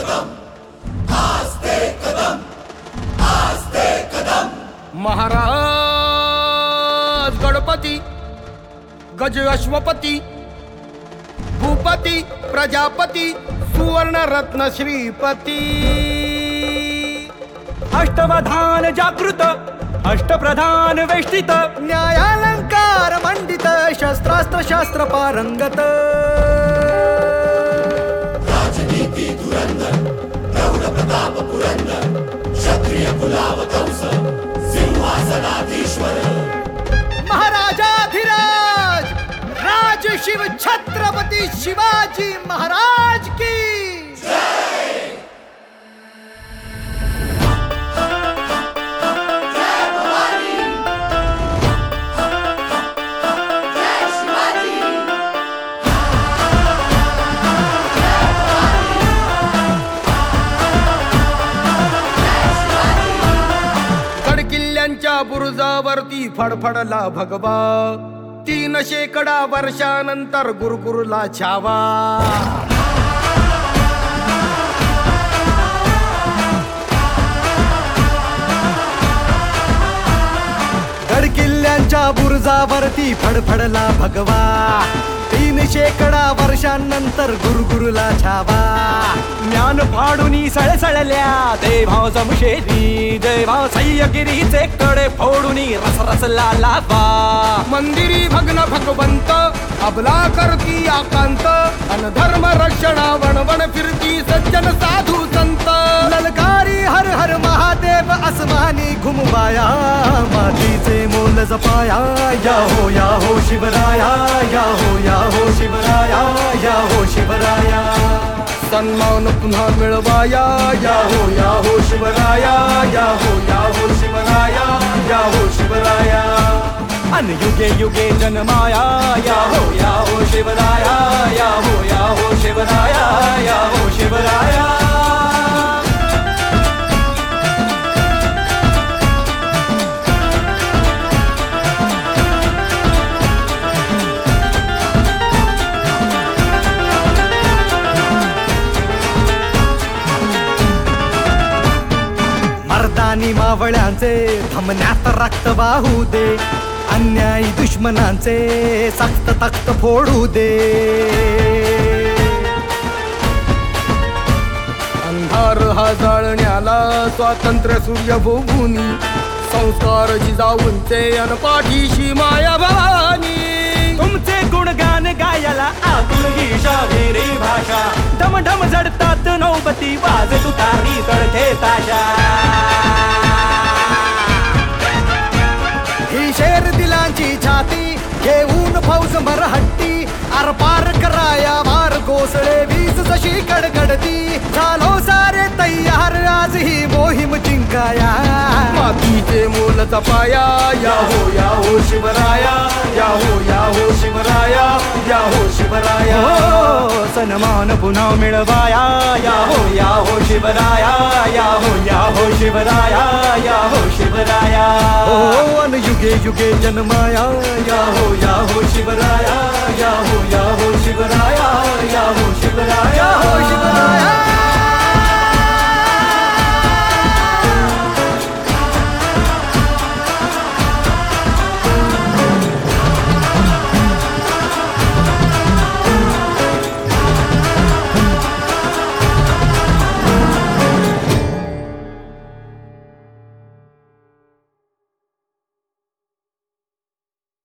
महाराज गणपती गज अश्वपती भूपती प्रजापती सुवर्ण रत्न श्रीपती अष्टवधान जागृत अष्टप्रधान वेष्टित न्यायालंकार मंडित शस्त्रास्त्र शास्त्र पारंगत राजनीती धुरंधर प्रौढ प्रताप पुरंदर क्षत्रिय कुलाव कंस सिंहासनाधीश्वर महाराजाधिराज राज शिव छत्रपती शिवाजी महाराज की बुरुजावरती फडफडला भगवा 3 शेकडा वर्षानंतर गुरुकुरला छावा गडकिल्ल्यांच्या बुरुजावरती फडफडला भगवा 3 शेकडा वर्षांनंतर गुरुकुरला छावा ज्ञान फाडूनी सळसळल्या देभाव जमशेरी देभाव सह्यगिरीचे कडे फोडूनी रस रसला लावा मंदिरी भग्न भगवंत अबला करती आकांत अनधर्म रक्षणा वणवण फिरती सज्जन साधू संत ललकारी हर हर महादेव आसमानी घुमवाया मातीचे मोल जपाया या हो शिवराया या हो शिवराया या हो शिवराया सन्मान पुन्हा मिळवाया या हो शिवराया या हो शिवराया या हो शिवराया अन युगे युगे जन्माया या हो शिवराया या हो शिवराया या हो शिवराया मर्दानी मावळ्यांचे थमण्यात रक्त वाहू दे अन्यायी दुश्मनांचे सक्त तख्त फोडू दे अंधार हा जाळण्याला स्वातंत्र्य सूर्य भोगुनी संस्कार जिजाऊंचे अनपाठीशी माया भवानी तुमचे गुणगान गायला आतुर ही शाहिरी भाषा ढमढम जडतात नौबती वाज तुतारी तडके ताशा ही शेर दिलांची छाती घेऊन फौज मरहट्टी आरपार कराया वार कोसळे वीज जशी कडकडती झालो सारे तयार आज ही मोहीम जिंकाया मातीचे मोल जपाया या हो शिवराया या हो शिवराया या हो शिवराया सन्मान पुन्हा मिळवाया या हो शिवराया या हो शिवराया या हो शिवराया अन युगे युगे जन्माया या हो शिवराया